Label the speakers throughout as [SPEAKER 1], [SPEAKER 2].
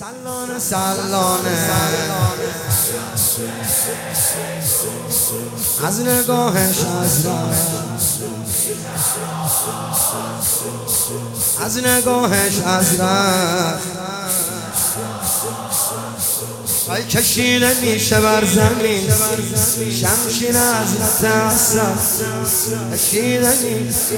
[SPEAKER 1] سلانه سلانه از نگاهش از نگاهش از پای کشیده میشه بر زمین شمشیر حضرت حسن کشیده میشه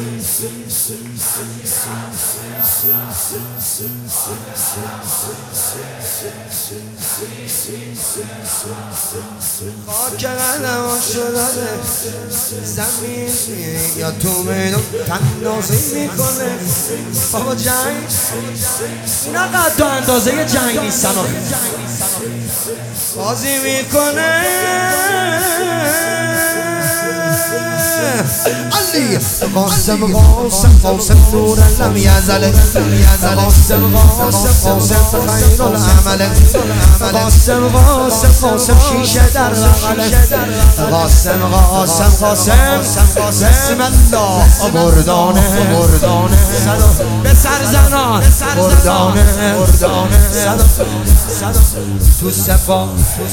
[SPEAKER 1] خاک قدم شده زمین یا تو میدون تنازی میکنه بابا جنگ اینا قد اندازه جنگ نیستن بازی میکنه علی قاسم قاسم قاسم نور لم یزل قاسم قاسم قاسم خیر العمل قاسم قاسم قاسم شیشه در بغل قاسم قاسم قاسم بسم الله بردانه به سرزنان بردانه تو صفا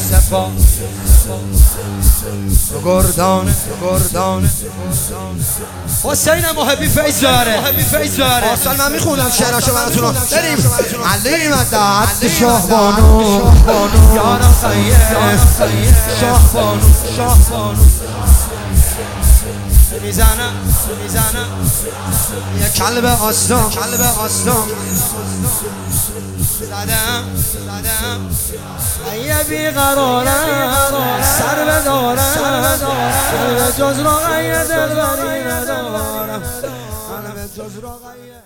[SPEAKER 1] گردانه حسین محبی فیض داره اصلا من میخونم شعراشو براتون بریم علی مدد شاه بانو یارم خیه شاه بانو میزنم یه کلب آستان زدم یه بیقرارم سر بدارم جز را غیر دل داری ندارم